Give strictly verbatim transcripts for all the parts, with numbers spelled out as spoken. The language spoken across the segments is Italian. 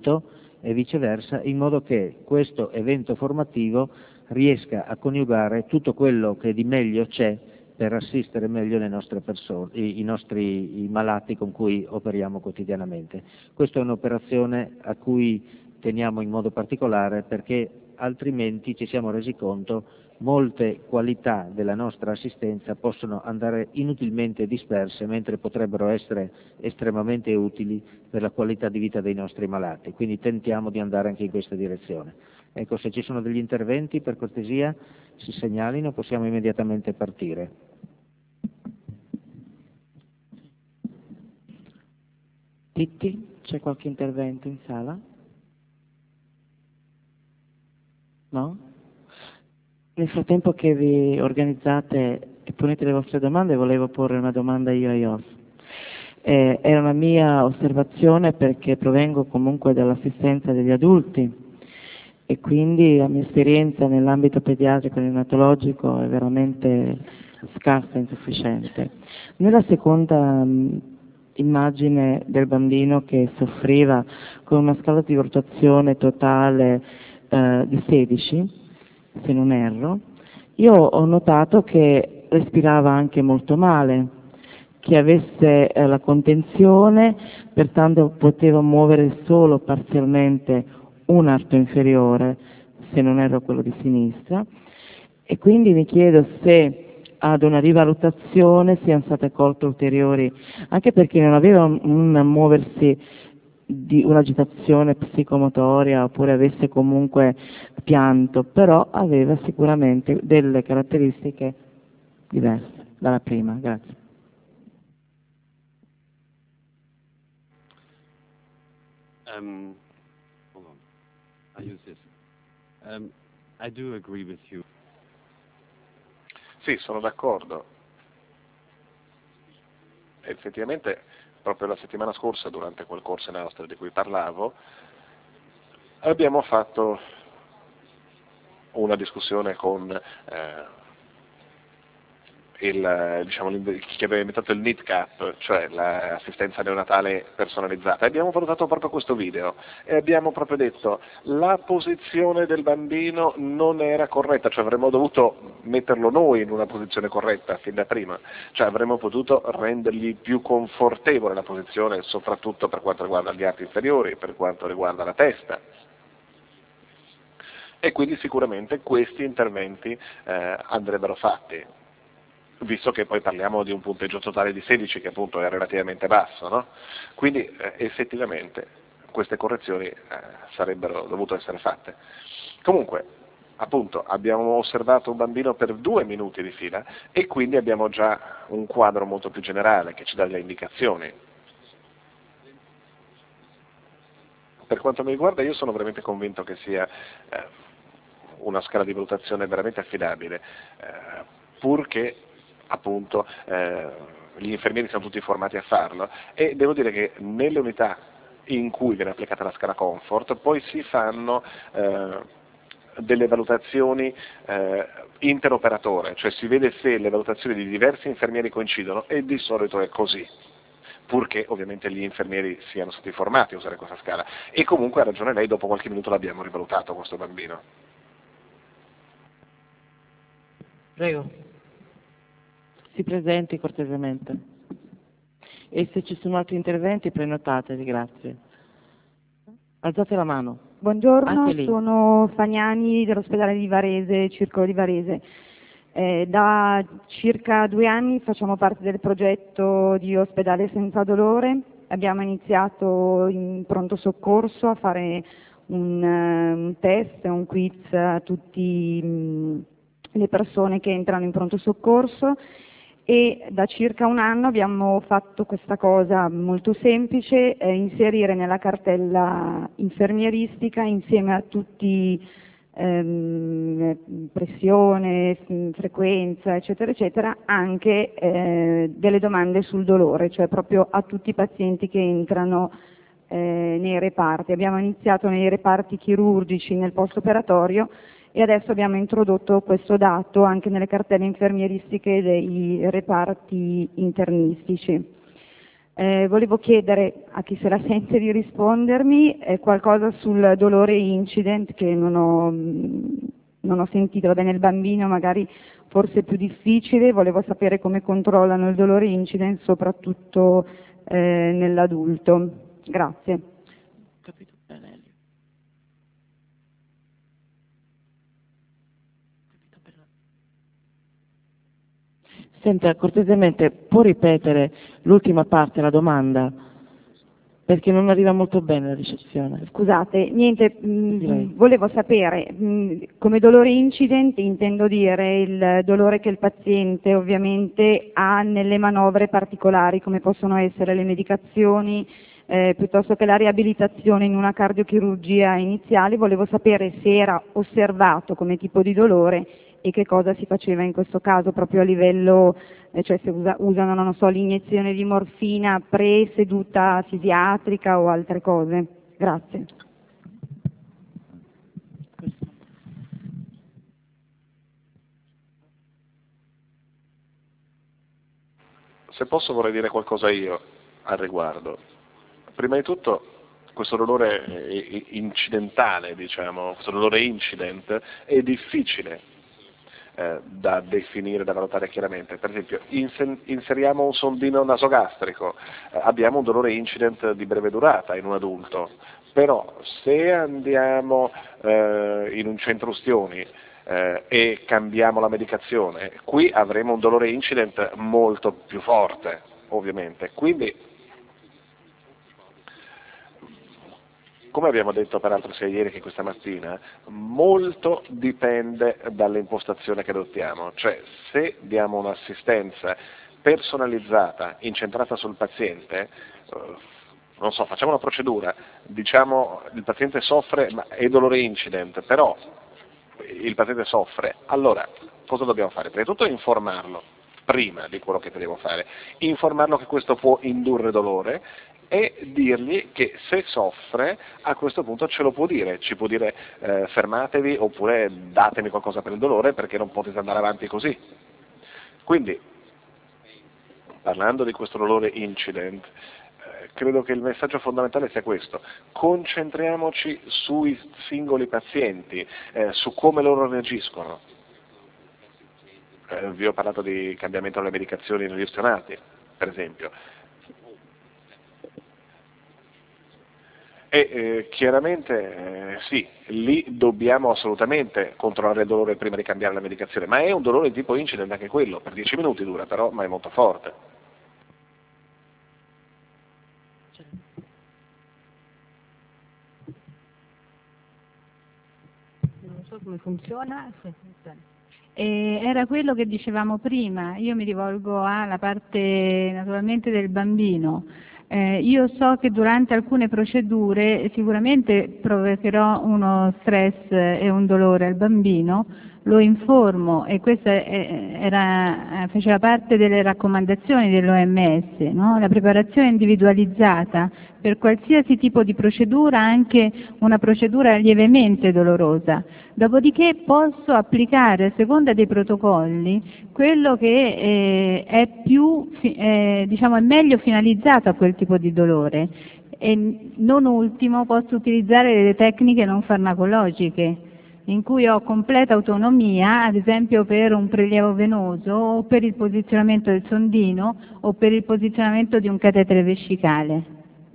gratuito e viceversa, in modo che questo evento formativo riesca a coniugare tutto quello che di meglio c'è per assistere meglio le nostre persone, i, i nostri i malati con cui operiamo quotidianamente. Questa è un'operazione a cui teniamo in modo particolare perché altrimenti ci siamo resi conto molte qualità della nostra assistenza possono andare inutilmente disperse mentre potrebbero essere estremamente utili per la qualità di vita dei nostri malati. Quindi tentiamo di andare anche in questa direzione. Ecco, se ci sono degli interventi, per cortesia, si segnalino, possiamo immediatamente partire. Titti, c'è qualche intervento in sala? No? Nel frattempo che vi organizzate e ponete le vostre domande, volevo porre una domanda io a Jos. Eh, era una mia osservazione perché provengo comunque dall'assistenza degli adulti e quindi la mia esperienza nell'ambito pediatrico e neonatologico è veramente scarsa e insufficiente. Nella seconda mh, immagine del bambino che soffriva con una scala di rotazione totale eh, di sedici, se non erro, io ho notato che respirava anche molto male, che avesse eh, la contenzione, pertanto poteva muovere solo parzialmente un arto inferiore, se non erro quello di sinistra, e quindi mi chiedo se ad una rivalutazione siano state colte ulteriori, anche perché non aveva un, un muoversi di un'agitazione psicomotoria oppure avesse comunque pianto, però aveva sicuramente delle caratteristiche diverse dalla prima. Grazie. Um, hold on. I use this. Um, I do agree with you. Sì, sono d'accordo. Effettivamente, proprio la settimana scorsa, durante quel corso in Austria di cui parlavo, abbiamo fatto una discussione con eh, il, diciamo, chi aveva inventato il N I T CAP, cioè l'assistenza neonatale personalizzata. Abbiamo valutato proprio questo video e abbiamo proprio detto la posizione del bambino non era corretta, cioè avremmo dovuto metterlo noi in una posizione corretta fin da prima, cioè avremmo potuto rendergli più confortevole la posizione, soprattutto per quanto riguarda gli arti inferiori, per quanto riguarda la testa. E quindi sicuramente questi interventi eh, andrebbero fatti, visto che poi parliamo di un punteggio totale di sedici che appunto è relativamente basso, no? Quindi eh, effettivamente queste correzioni eh, sarebbero dovute essere fatte. Comunque, appunto, abbiamo osservato un bambino per due minuti di fila e quindi abbiamo già un quadro molto più generale che ci dà delle indicazioni. Per quanto mi riguarda io sono veramente convinto che sia eh, una scala di valutazione veramente affidabile, eh, purché appunto eh, gli infermieri sono tutti formati a farlo, e devo dire che nelle unità in cui viene applicata la scala comfort poi si fanno eh, delle valutazioni eh, interoperatore, cioè si vede se le valutazioni di diversi infermieri coincidono, e di solito è così, purché ovviamente gli infermieri siano stati formati a usare questa scala. E comunque ha ragione lei, dopo qualche minuto l'abbiamo rivalutato questo bambino. Prego. Si presenti cortesemente. E se ci sono altri interventi prenotatevi, grazie. Alzate la mano. Buongiorno, sono Fagnani dell'ospedale di Varese, Circolo di Varese. Eh, da circa due anni facciamo parte del progetto di Ospedale Senza Dolore. Abbiamo iniziato in pronto soccorso a fare un, un test, un quiz a tutte le persone che entrano in pronto soccorso, e da circa un anno abbiamo fatto questa cosa molto semplice, eh, inserire nella cartella infermieristica, insieme a tutti ehm, pressione, frequenza, eccetera, eccetera, anche eh, delle domande sul dolore, cioè proprio a tutti i pazienti che entrano eh, nei reparti. Abbiamo iniziato nei reparti chirurgici, nel post-operatorio, e adesso abbiamo introdotto questo dato anche nelle cartelle infermieristiche dei reparti internistici. Eh, volevo chiedere a chi se la sente di rispondermi eh, qualcosa sul dolore incident che non ho, non ho sentito. Vabbè, nel bambino magari forse è più difficile, volevo sapere come controllano il dolore incident soprattutto eh, nell'adulto. Grazie. Capito bene, Elio. Capito bene. Senta, cortesemente, può ripetere l'ultima parte della domanda? Perché non arriva molto bene la ricezione. Scusate, niente, mh, volevo sapere, mh, come dolore incident intendo dire il dolore che il paziente ovviamente ha nelle manovre particolari, come possono essere le medicazioni, eh, piuttosto che la riabilitazione in una cardiochirurgia iniziale. Volevo sapere se era osservato come tipo di dolore e che cosa si faceva in questo caso proprio a livello, eh, cioè se usa, usano, non so, l'iniezione di morfina pre-seduta fisiatrica o altre cose. Grazie. Se posso vorrei dire qualcosa io al riguardo. Prima di tutto questo dolore incidentale, diciamo, questo dolore incident è difficile Eh, da definire, da valutare chiaramente. Per esempio, inseriamo un sondino nasogastrico, eh, abbiamo un dolore incident di breve durata in un adulto, però se andiamo eh, in un centro ustioni eh, e cambiamo la medicazione, qui avremo un dolore incident molto più forte, ovviamente. Quindi, come abbiamo detto peraltro sia ieri che questa mattina, molto dipende dall'impostazione che adottiamo, cioè se diamo un'assistenza personalizzata, incentrata sul paziente, eh, non so, facciamo una procedura, diciamo il paziente soffre, ma è dolore incident, però il paziente soffre, allora cosa dobbiamo fare? Prima di tutto informarlo, prima di quello che devo fare, informarlo che questo può indurre dolore, e dirgli che se soffre a questo punto ce lo può dire, ci può dire eh, fermatevi oppure datemi qualcosa per il dolore perché non potete andare avanti così. Quindi, parlando di questo dolore incident, eh, credo che il messaggio fondamentale sia questo: concentriamoci sui singoli pazienti, eh, su come loro reagiscono. Eh, vi ho parlato di cambiamento delle medicazioni negli ustionati, per esempio. E eh, chiaramente eh, sì, lì dobbiamo assolutamente controllare il dolore prima di cambiare la medicazione, ma è un dolore di tipo incident anche quello, per dieci minuti dura però, ma è molto forte. Non so come funziona. Sì, funziona. E era quello che dicevamo prima, io mi rivolgo alla parte naturalmente del bambino. Eh, io so che durante alcune procedure sicuramente provocherò uno stress e un dolore al bambino, lo informo, e questa era, faceva parte delle raccomandazioni dell'O M S, no? La preparazione individualizzata per qualsiasi tipo di procedura, anche una procedura lievemente dolorosa. Dopodiché posso applicare, a seconda dei protocolli, quello che eh, è più, eh, diciamo, è meglio finalizzato a quel tipo di dolore. E non ultimo posso utilizzare delle tecniche non farmacologiche, in cui ho completa autonomia, ad esempio per un prelievo venoso o per il posizionamento del sondino o per il posizionamento di un catetere vescicale.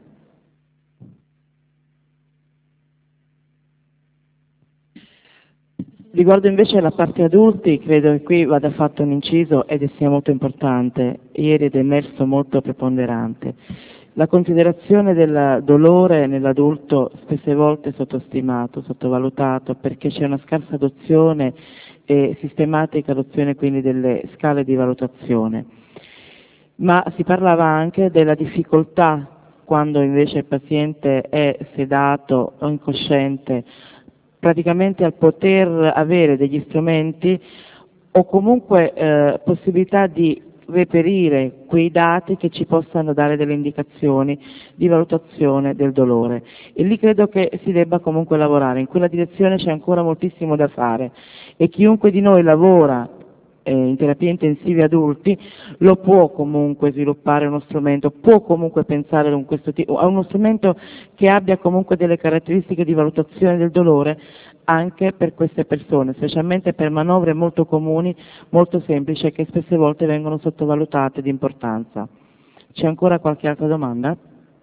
Riguardo invece la parte adulti, credo che qui vada fatto un inciso ed sia molto importante, ieri ed è emerso molto preponderante. La considerazione del dolore nell'adulto spesse volte sottostimato, sottovalutato, perché c'è una scarsa adozione e sistematica adozione quindi delle scale di valutazione. Ma si parlava anche della difficoltà, quando invece il paziente è sedato o incosciente, praticamente al poter avere degli strumenti o comunque eh, possibilità di reperire quei dati che ci possano dare delle indicazioni di valutazione del dolore, e lì credo che si debba comunque lavorare, in quella direzione c'è ancora moltissimo da fare, e chiunque di noi lavora eh, in terapia intensiva adulti, lo può comunque sviluppare uno strumento, può comunque pensare a, questo tipo, a uno strumento che abbia comunque delle caratteristiche di valutazione del dolore anche per queste persone, specialmente per manovre molto comuni, molto semplici, che spesse volte vengono sottovalutate di importanza. C'è ancora qualche altra domanda?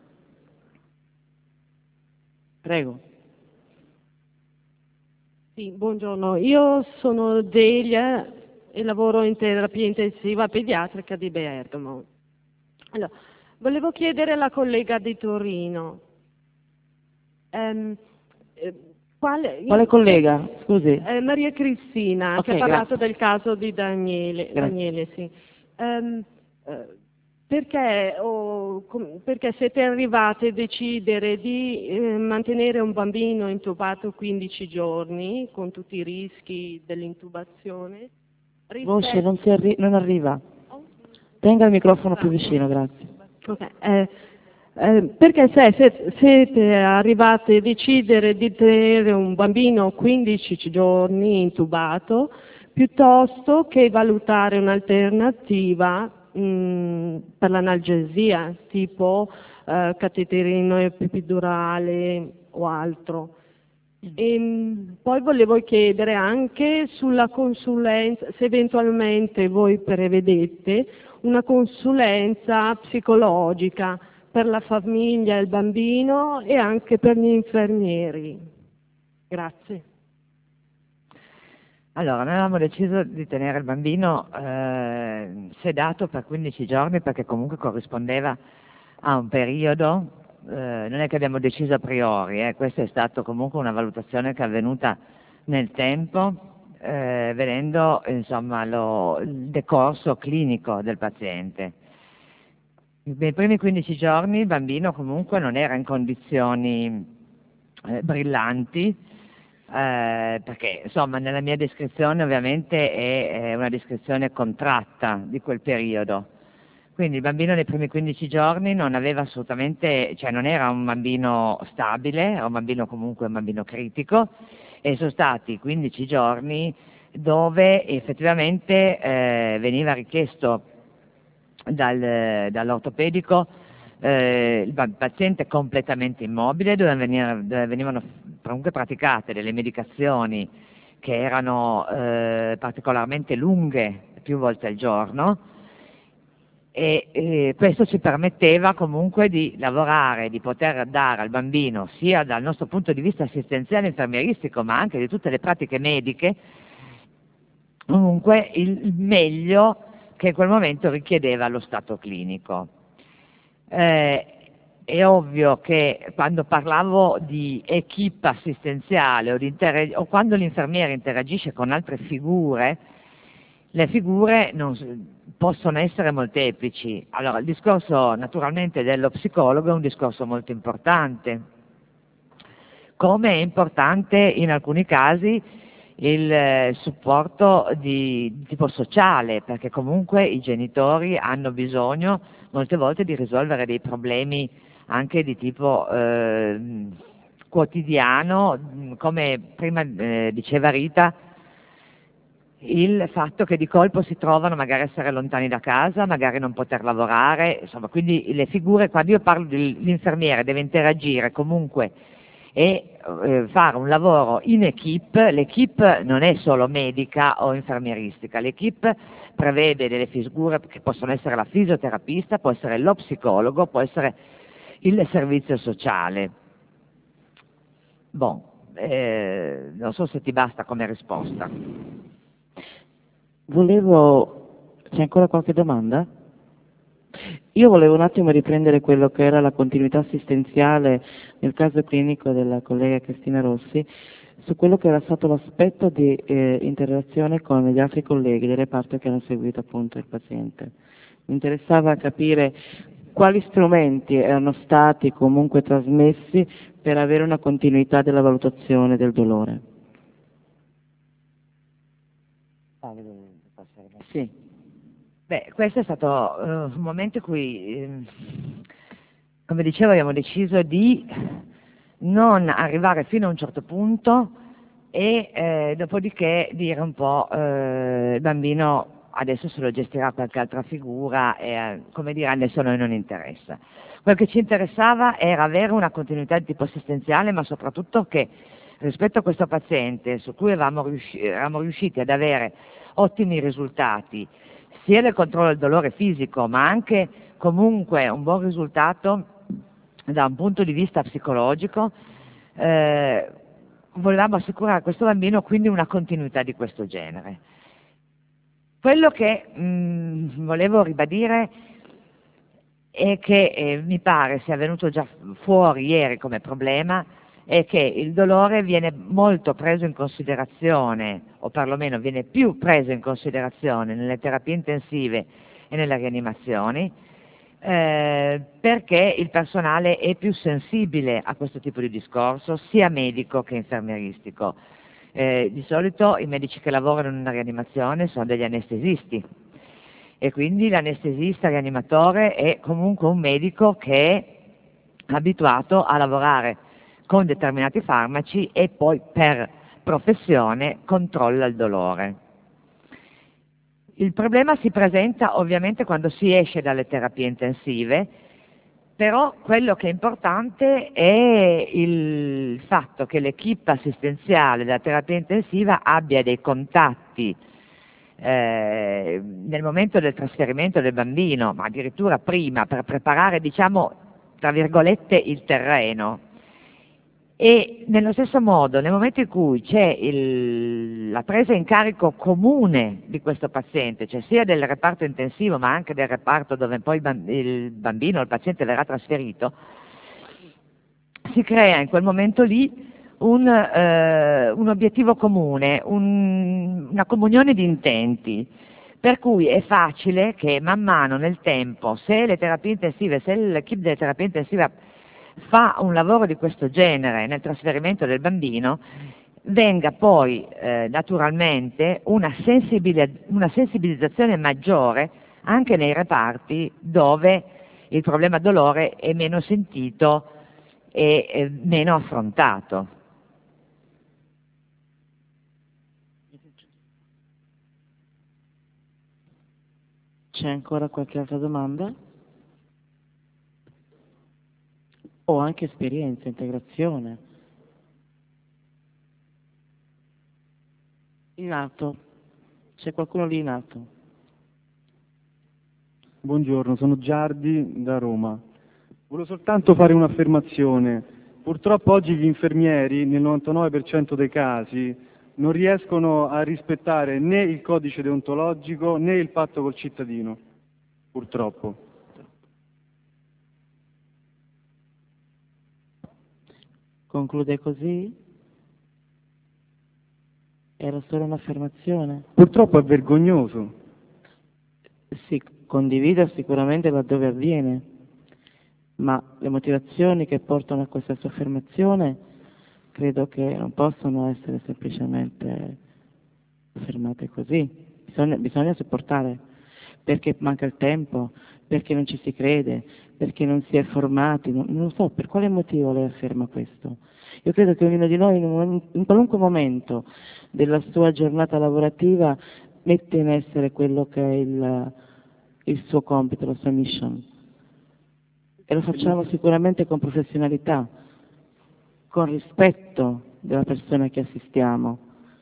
Prego. Sì, buongiorno. Io sono Delia e lavoro in terapia intensiva pediatrica di Bergamo. Allora, volevo chiedere alla collega di Torino. Ehm, eh, quale, Quale collega? Scusi. Eh, Maria Cristina, Okay, che ha parlato grazie. del caso di Daniele. Grazie. Daniele sì. Ehm, eh, perché, oh, com- perché siete arrivati a decidere di eh, mantenere un bambino intubato quindici giorni, con tutti i rischi dell'intubazione? Voce non, si arri- non arriva. Tenga il microfono più vicino, grazie. Ok, eh, eh, perché se, se siete arrivati a decidere di tenere un bambino quindici giorni intubato piuttosto che valutare un'alternativa mh, per l'analgesia, tipo eh, cateterino epidurale o altro? E, mh, poi volevo chiedere anche sulla consulenza, se eventualmente voi prevedete una consulenza psicologica per la famiglia e il bambino e anche per gli infermieri. Grazie. Allora, noi avevamo deciso di tenere il bambino eh, sedato per quindici giorni perché comunque corrispondeva a un periodo, eh, non è che abbiamo deciso a priori, eh, questa è stata comunque una valutazione che è avvenuta nel tempo, eh, vedendo insomma, lo, il decorso clinico del paziente. Nei primi quindici giorni il bambino comunque non era in condizioni eh, brillanti, eh, perché insomma nella mia descrizione ovviamente è, è una descrizione contratta di quel periodo. Quindi il bambino nei primi quindici giorni non aveva assolutamente, cioè non era un bambino stabile, era un bambino comunque un bambino critico, e sono stati quindici giorni dove effettivamente eh, veniva richiesto dal, dall'ortopedico eh, il paziente completamente immobile, dove, venire, dove venivano comunque praticate delle medicazioni che erano eh, particolarmente lunghe, più volte al giorno, e eh, questo ci permetteva comunque di lavorare, di poter dare al bambino, sia dal nostro punto di vista assistenziale infermieristico, ma anche di tutte le pratiche mediche, comunque il meglio che in quel momento richiedeva lo stato clinico. Eh, è ovvio che quando parlavo di equipe assistenziale o, di inter- o quando l'infermiere interagisce con altre figure, le figure non, possono essere molteplici. Allora, il discorso naturalmente dello psicologo è un discorso molto importante, come è importante in alcuni casi il supporto di tipo sociale, perché comunque i genitori hanno bisogno molte volte di risolvere dei problemi anche di tipo eh, quotidiano, come prima eh, diceva Rita, il fatto che di colpo si trovano magari a essere lontani da casa, magari non poter lavorare, insomma, quindi le figure, quando io parlo dell'infermiere deve interagire comunque e eh, fare un lavoro in equipe. L'equipe non è solo medica o infermieristica, l'equipe prevede delle figure che possono essere la fisioterapista, può essere lo psicologo, può essere il servizio sociale. Bon, eh, non so se ti basta come risposta. Volevo... c'è ancora qualche domanda? Io volevo un attimo riprendere quello che era la continuità assistenziale nel caso clinico della collega Cristina Rossi, su quello che era stato l'aspetto di eh, interazione con gli altri colleghi del reparto che hanno seguito appunto il paziente. Mi interessava capire quali strumenti erano stati comunque trasmessi per avere una continuità della valutazione del dolore. Sì. Beh, questo è stato uh, un momento in cui, eh, come dicevo, abbiamo deciso di non arrivare fino a un certo punto e eh, dopodiché dire un po' eh, il bambino adesso se lo gestirà qualche altra figura e, come dire, adesso a noi non interessa. Quel che ci interessava era avere una continuità di tipo assistenziale, ma soprattutto che rispetto a questo paziente, su cui eravamo, riusci- eravamo riusciti ad avere ottimi risultati, sia nel controllo del dolore fisico, ma anche comunque un buon risultato da un punto di vista psicologico, eh, volevamo assicurare a questo bambino quindi una continuità di questo genere. Quello che mh, volevo ribadire e che eh, mi pare sia venuto già fuori ieri come problema è che il dolore viene molto preso in considerazione, o perlomeno viene più preso in considerazione nelle terapie intensive e nelle rianimazioni, eh, perché il personale è più sensibile a questo tipo di discorso, sia medico che infermieristico. Eh, di solito i medici che lavorano in una rianimazione sono degli anestesisti, e quindi l'anestesista rianimatore è comunque un medico che è abituato a lavorare con determinati farmaci e poi per professione controlla il dolore. Il problema si presenta ovviamente quando si esce dalle terapie intensive, però quello che è importante è il fatto che l'equipe assistenziale della terapia intensiva abbia dei contatti Eh, nel momento del trasferimento del bambino, ma addirittura prima, per preparare, diciamo, tra virgolette, il terreno. E nello stesso modo, nel momento in cui c'è il, la presa in carico comune di questo paziente, cioè sia del reparto intensivo ma anche del reparto dove poi il bambino, il paziente verrà trasferito, si crea in quel momento lì Un, eh, un obiettivo comune, un, una comunione di intenti, per cui è facile che man mano nel tempo, se le terapie intensive, se l'equipe delle terapie intensive fa un lavoro di questo genere nel trasferimento del bambino, venga poi eh, naturalmente una, sensibil- una sensibilizzazione maggiore anche nei reparti dove il problema dolore è meno sentito e eh, meno affrontato. C'è ancora qualche altra domanda? O anche esperienza, integrazione? In alto. C'è qualcuno lì in alto? Buongiorno, sono Giardi da Roma. Volevo soltanto fare un'affermazione. Purtroppo oggi gli infermieri, nel novantanove per cento dei casi, non riescono a rispettare né il codice deontologico né il patto col cittadino, purtroppo. Conclude così? Era solo un'affermazione? Purtroppo è vergognoso. Si condivide sicuramente laddove avviene, ma le motivazioni che portano a questa sua affermazione credo che non possono essere semplicemente affermate così. Bisogna, bisogna sopportare, perché manca il tempo, perché non ci si crede, perché non si è formati, non, non so per quale motivo lei afferma questo. Io credo che ognuno di noi in, un, in qualunque momento della sua giornata lavorativa mette in essere quello che è il, il suo compito, la sua mission, e lo facciamo sicuramente con professionalità, con rispetto della persona che assistiamo.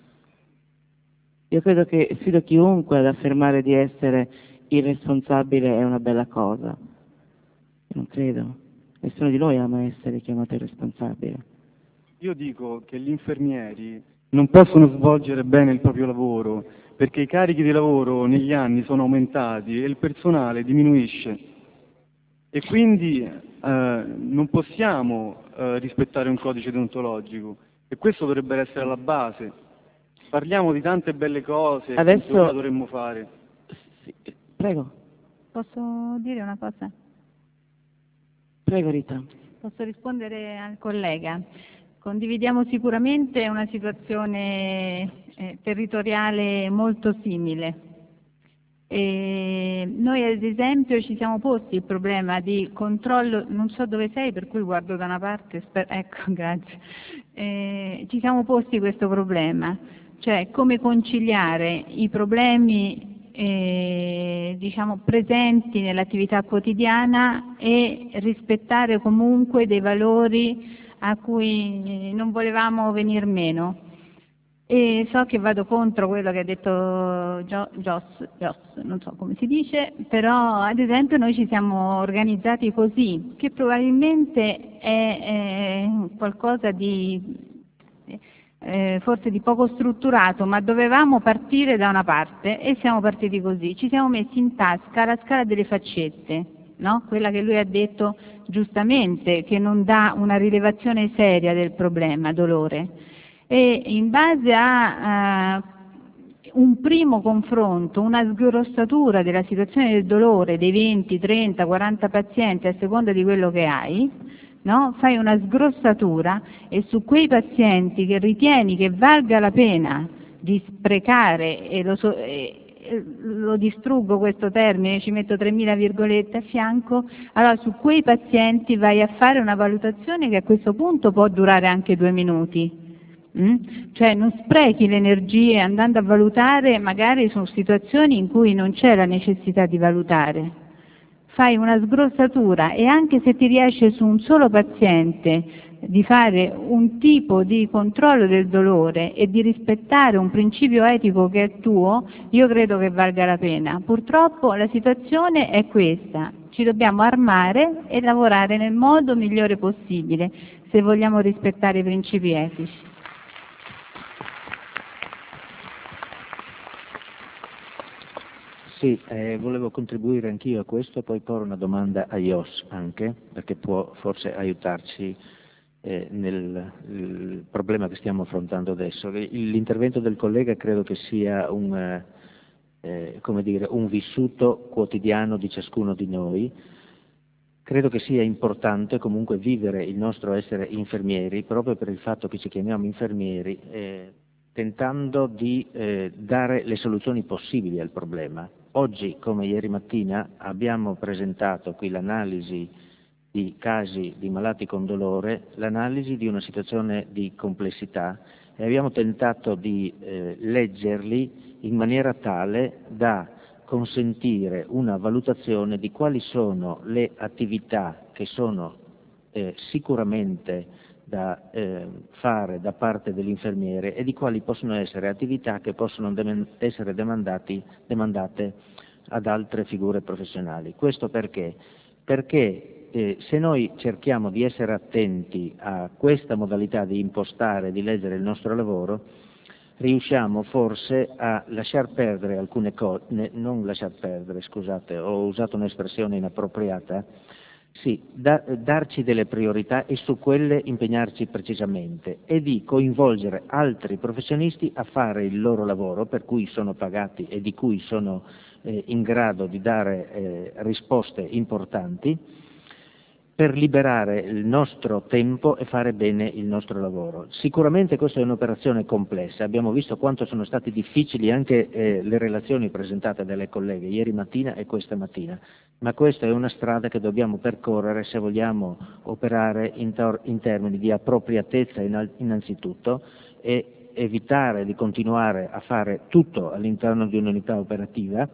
Io credo che sfido chiunque ad affermare di essere irresponsabile è una bella cosa. Io non credo. Nessuno di noi ama essere chiamato irresponsabile. Io dico che gli infermieri non possono svolgere bene il proprio lavoro perché i carichi di lavoro negli anni sono aumentati e il personale diminuisce. E quindi eh, non possiamo eh, rispettare un codice deontologico, e questo dovrebbe essere la base. Parliamo di tante belle cose Adesso... che dovremmo fare. Sì. Prego. Posso dire una cosa? Prego Rita. Posso rispondere al collega? Condividiamo sicuramente una situazione eh, territoriale molto simile. E noi ad esempio ci siamo posti il problema di controllo, non so dove sei per cui guardo da una parte, sper- ecco grazie, eh, ci siamo posti questo problema, cioè come conciliare i problemi eh, diciamo, presenti nell'attività quotidiana e rispettare comunque dei valori a cui non volevamo venir meno. E so che vado contro quello che ha detto Gio, Jos, Jos, non so come si dice, però ad esempio noi ci siamo organizzati così, che probabilmente è, è qualcosa di eh, forse di poco strutturato, ma dovevamo partire da una parte e siamo partiti così. Ci siamo messi in tasca la scala delle faccette, no? Quella che lui ha detto giustamente, che non dà una rilevazione seria del problema, dolore. E in base a uh, un primo confronto, una sgrossatura della situazione del dolore dei venti, trenta, quaranta pazienti a seconda di quello che hai, no? Fai una sgrossatura e su quei pazienti che ritieni che valga la pena di sprecare, e lo, so, e, lo distruggo questo termine, ci metto tremila virgolette a fianco, allora su quei pazienti vai a fare una valutazione che a questo punto può durare anche due minuti. Mm? Cioè non sprechi le energie andando a valutare magari su situazioni in cui non c'è la necessità di valutare. Fai una sgrossatura e anche se ti riesce su un solo paziente di fare un tipo di controllo del dolore e di rispettare un principio etico che è tuo, io credo che valga la pena. Purtroppo la situazione è questa, ci dobbiamo armare e lavorare nel modo migliore possibile se vogliamo rispettare i principi etici. Sì, eh, volevo contribuire anch'io a questo e poi porre una domanda a Jos anche, perché può forse aiutarci eh, nel il problema che stiamo affrontando adesso. L'intervento del collega credo che sia un, eh, come dire, un vissuto quotidiano di ciascuno di noi. Credo che sia importante comunque vivere il nostro essere infermieri, proprio per il fatto che ci chiamiamo infermieri, eh, tentando di eh, dare le soluzioni possibili al problema. Oggi, come ieri mattina, abbiamo presentato qui l'analisi di casi di malati con dolore, l'analisi di una situazione di complessità e abbiamo tentato di eh, leggerli in maniera tale da consentire una valutazione di quali sono le attività che sono eh, sicuramente da eh, fare da parte dell'infermiere e di quali possono essere attività che possono dem- essere demandati, demandate ad altre figure professionali. Questo perché? Perché eh, se noi cerchiamo di essere attenti a questa modalità di impostare, di leggere il nostro lavoro, riusciamo forse a lasciar perdere alcune cose, non lasciar perdere, scusate, ho usato un'espressione inappropriata, sì, da, darci delle priorità e su quelle impegnarci precisamente e di coinvolgere altri professionisti a fare il loro lavoro per cui sono pagati e di cui sono eh, in grado di dare eh, risposte importanti, per liberare il nostro tempo e fare bene il nostro lavoro. Sicuramente questa è un'operazione complessa, abbiamo visto quanto sono state difficili anche eh, le relazioni presentate dalle colleghe ieri mattina e questa mattina, ma questa è una strada che dobbiamo percorrere se vogliamo operare in, tor- in termini di appropriatezza innanzitutto e evitare di continuare a fare tutto all'interno di un'unità operativa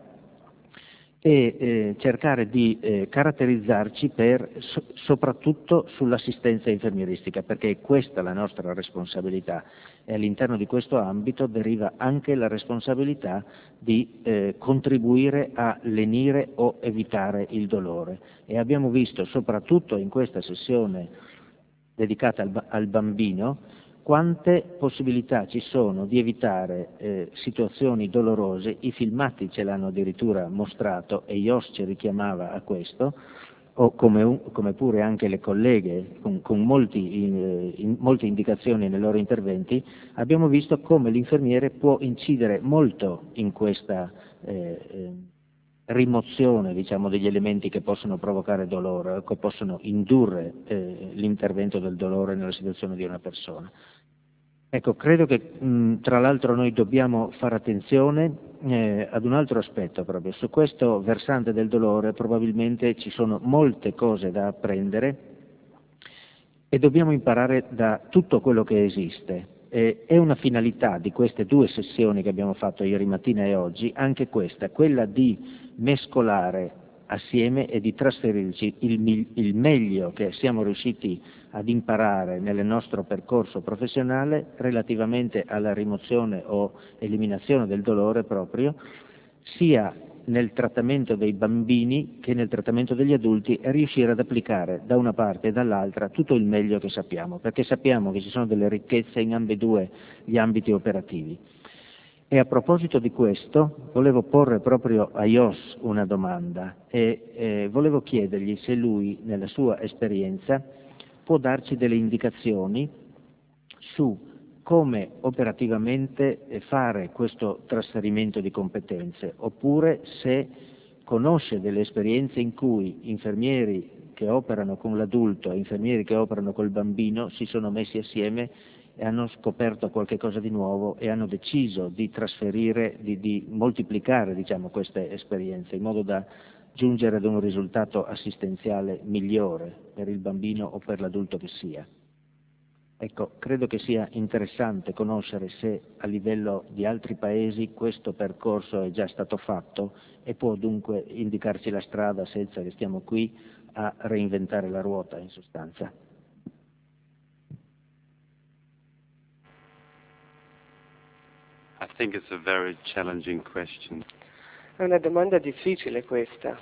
e eh, cercare di eh, caratterizzarci per, so, soprattutto sull'assistenza infermieristica, perché è questa la nostra responsabilità e all'interno di questo ambito deriva anche la responsabilità di eh, contribuire a lenire o evitare il dolore. E abbiamo visto, soprattutto in questa sessione dedicata al, al bambino, quante possibilità ci sono di evitare eh, situazioni dolorose. I filmati ce l'hanno addirittura mostrato e Jos ci richiamava a questo, o come, un, come pure anche le colleghe con, con molti, in, in, molte indicazioni nei loro interventi. Abbiamo visto come l'infermiere può incidere molto in questa eh, eh, rimozione, diciamo, degli elementi che possono provocare dolore, che possono indurre eh, l'intervento del dolore nella situazione di una persona. Ecco, credo che mh, tra l'altro noi dobbiamo fare attenzione eh, ad un altro aspetto proprio. Su questo versante del dolore probabilmente ci sono molte cose da apprendere e dobbiamo imparare da tutto quello che esiste. Eh, è una finalità di queste due sessioni che abbiamo fatto ieri mattina e oggi, anche questa, quella di mescolare assieme e di trasferirci il, il meglio che siamo riusciti ad imparare nel nostro percorso professionale relativamente alla rimozione o eliminazione del dolore proprio, sia nel trattamento dei bambini che nel trattamento degli adulti, e riuscire ad applicare da una parte e dall'altra tutto il meglio che sappiamo, perché sappiamo che ci sono delle ricchezze in ambedue gli ambiti operativi. E a proposito di questo, volevo porre proprio a Jos una domanda e eh, volevo chiedergli se lui, nella sua esperienza, può darci delle indicazioni su come operativamente fare questo trasferimento di competenze, oppure se conosce delle esperienze in cui infermieri che operano con l'adulto e infermieri che operano col bambino si sono messi assieme e hanno scoperto qualche cosa di nuovo e hanno deciso di trasferire, di, di moltiplicare diciamo, queste esperienze in modo da giungere ad un risultato assistenziale migliore per il bambino o per l'adulto che sia. Ecco, credo che sia interessante conoscere se a livello di altri paesi questo percorso è già stato fatto e può dunque indicarci la strada senza che stiamo qui a reinventare la ruota in sostanza. I think it's a very challenging question. È una domanda difficile questa.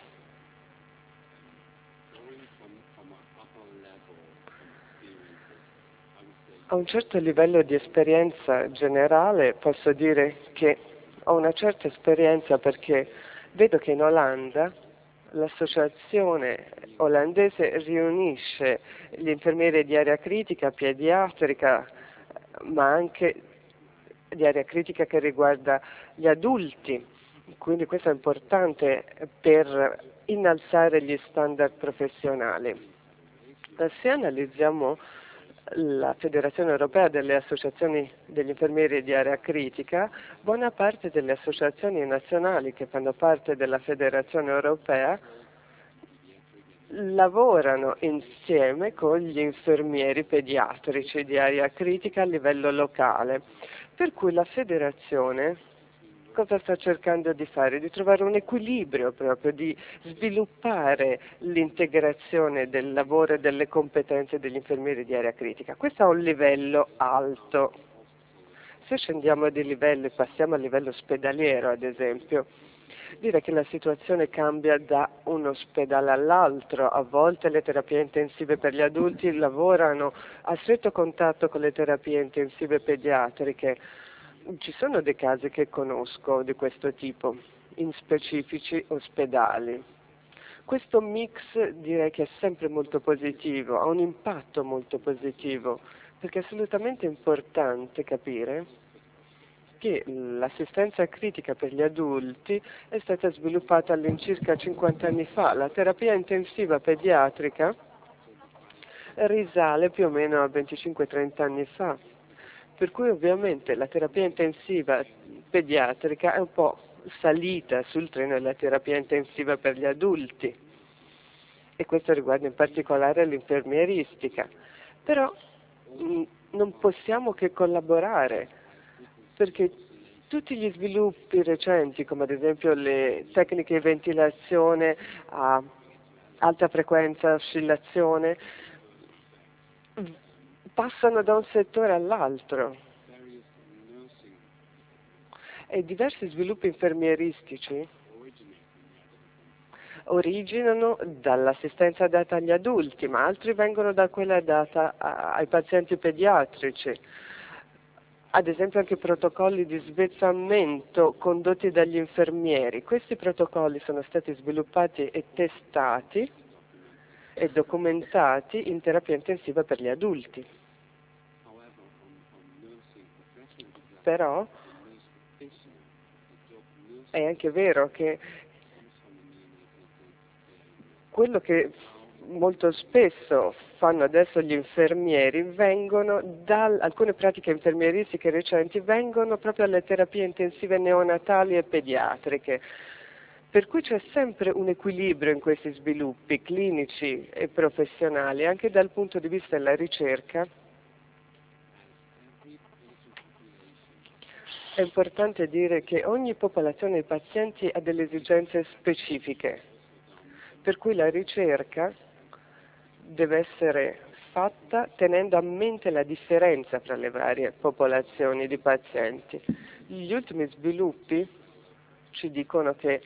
A un certo livello di esperienza generale posso dire che ho una certa esperienza perché vedo che in Olanda l'associazione olandese riunisce gli infermieri di area critica, pediatrica, ma anche di area critica che riguarda gli adulti. Quindi questo è importante per innalzare gli standard professionali. Se analizziamo la Federazione Europea delle Associazioni degli Infermieri di Area Critica, buona parte delle associazioni nazionali che fanno parte della Federazione Europea lavorano insieme con gli infermieri pediatrici di area critica a livello locale, per cui la Federazione cosa sta cercando di fare? Di trovare un equilibrio proprio, di sviluppare l'integrazione del lavoro e delle competenze degli infermieri di area critica. Questo a un livello alto. Se scendiamo di livello e passiamo a livello ospedaliero, ad esempio, dire che la situazione cambia da un ospedale all'altro. A volte le terapie intensive per gli adulti lavorano a stretto contatto con le terapie intensive pediatriche. Ci sono dei casi che conosco di questo tipo, in specifici ospedali. Questo mix direi che è sempre molto positivo, ha un impatto molto positivo, perché è assolutamente importante capire che l'assistenza critica per gli adulti è stata sviluppata all'incirca cinquanta anni fa. La terapia intensiva pediatrica risale più o meno a venticinque trenta anni fa. Per cui ovviamente la terapia intensiva pediatrica è un po' salita sul treno della terapia intensiva per gli adulti, e questo riguarda in particolare l'infermieristica. Però mh, non possiamo che collaborare, perché tutti gli sviluppi recenti, come ad esempio le tecniche di ventilazione a alta frequenza, oscillazione, passano da un settore all'altro, e diversi sviluppi infermieristici originano dall'assistenza data agli adulti, ma altri vengono da quella data ai pazienti pediatrici. Ad esempio anche protocolli di svezzamento condotti dagli infermieri. Questi protocolli sono stati sviluppati e testati e documentati in terapia intensiva per gli adulti. Però è anche vero che quello che molto spesso fanno adesso gli infermieri vengono da alcune pratiche infermieristiche recenti, vengono proprio alle terapie intensive neonatali e pediatriche. Per cui c'è sempre un equilibrio in questi sviluppi clinici e professionali, anche dal punto di vista della ricerca. È importante dire che ogni popolazione di pazienti ha delle esigenze specifiche, per cui la ricerca deve essere fatta tenendo a mente la differenza tra le varie popolazioni di pazienti. Gli ultimi sviluppi ci dicono che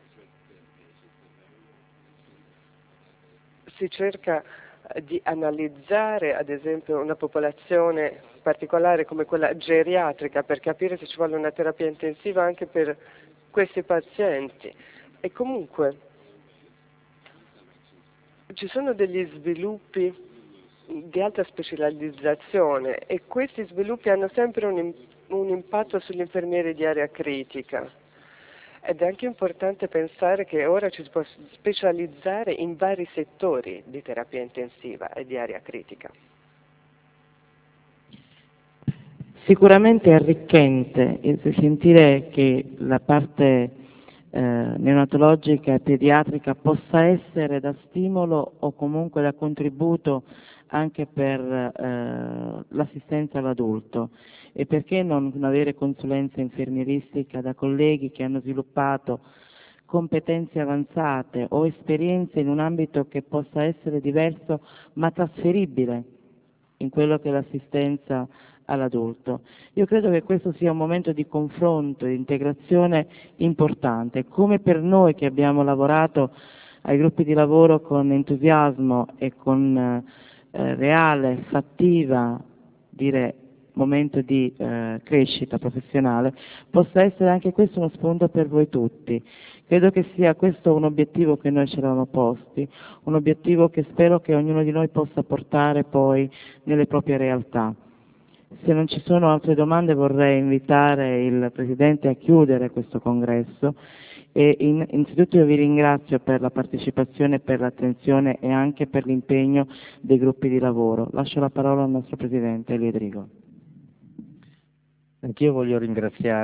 si cerca di analizzare ad esempio una popolazione particolare come quella geriatrica per capire se ci vuole una terapia intensiva anche per questi pazienti. E comunque ci sono degli sviluppi di alta specializzazione e questi sviluppi hanno sempre un, un impatto sugli infermieri di area critica. Ed è anche importante pensare che ora ci si può specializzare in vari settori di terapia intensiva e di area critica. Sicuramente è arricchente sentire che la parte eh, neonatologica e pediatrica possa essere da stimolo o comunque da contributo anche per eh, l'assistenza all'adulto, e perché non avere consulenza infermieristica da colleghi che hanno sviluppato competenze avanzate o esperienze in un ambito che possa essere diverso ma trasferibile in quello che è l'assistenza all'adulto. Io credo che questo sia un momento di confronto e di integrazione importante, come per noi che abbiamo lavorato ai gruppi di lavoro con entusiasmo e con eh, reale, fattiva, dire momento di eh, crescita professionale, possa essere anche questo uno spunto per voi tutti. Credo che sia questo un obiettivo che noi ci eravamo posti, un obiettivo che spero che ognuno di noi possa portare poi nelle proprie realtà. Se non ci sono altre domande vorrei invitare il Presidente a chiudere questo congresso e in, innanzitutto io vi ringrazio per la partecipazione, per l'attenzione e anche per l'impegno dei gruppi di lavoro. Lascio la parola al nostro Presidente, Elio Drigo. Anch'io voglio ringraziare